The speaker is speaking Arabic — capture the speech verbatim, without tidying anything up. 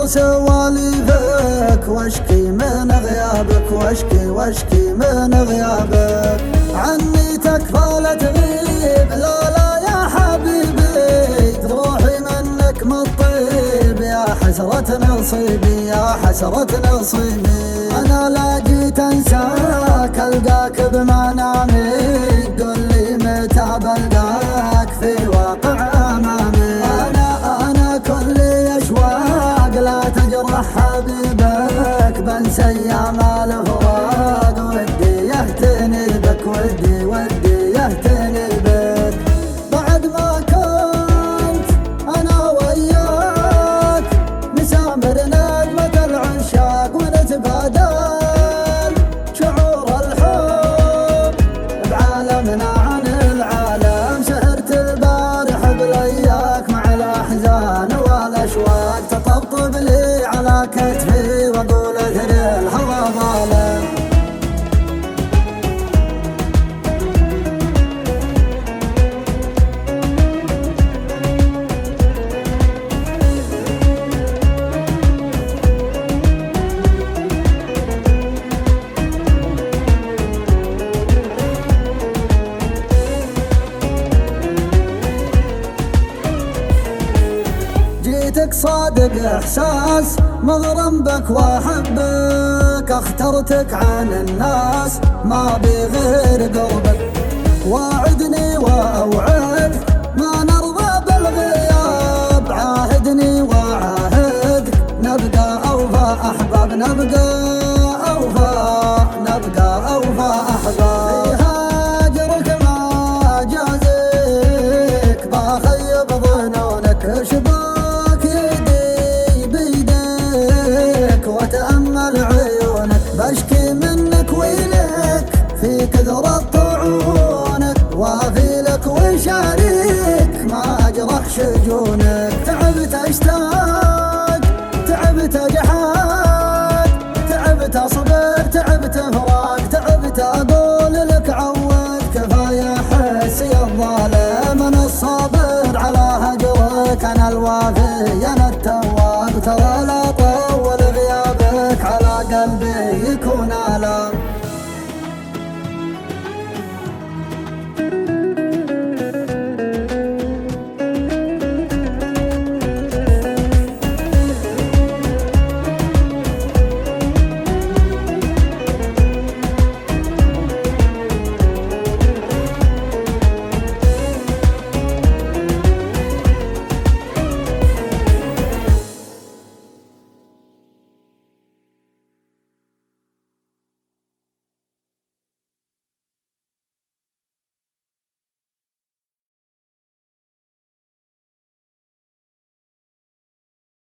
سواليفك واشكي من غيابك، واشكي واشكي من غيابك. عني تكفى لا تغيب، لا لا يا حبيبي، تروحي منك مطيب يا حسرة نصيبي، يا حسرة نصيبي. أنا لا جيت أنساك، ألقاك بمنامي، قل لي متى بلقاك في واقع أمامي. أنا أنا كلي أشواق، لا تجرح حبيبك، بنسى أيام الفراق، ودي يهتني بك، ودي ودي يهتني بك. بعد ما كنت أنا وياك نسامر نجمة العشاق، ونتبادل شعور الحب بعالمنا عن العالم. سهرت البارح بلياك مع الأحزان والأشواق، تطبطب لي على كتفي وأقول اثري الهوى ظالم. جيتك صادق احساس، مغرم بك واحبك، اخترتك عن الناس ما بي غير قربك. واعدني واوعد ما نرضى بالغياب، عاهدني واعاهدك نبقى اوفى احباب، نبقى اوفى نبقى اوفى احباب. هاجرك ما جازيك، بخيب ظنونك، شباك يدي بيديك واتأمل عيونك، بشكي منك ويلك في كثرة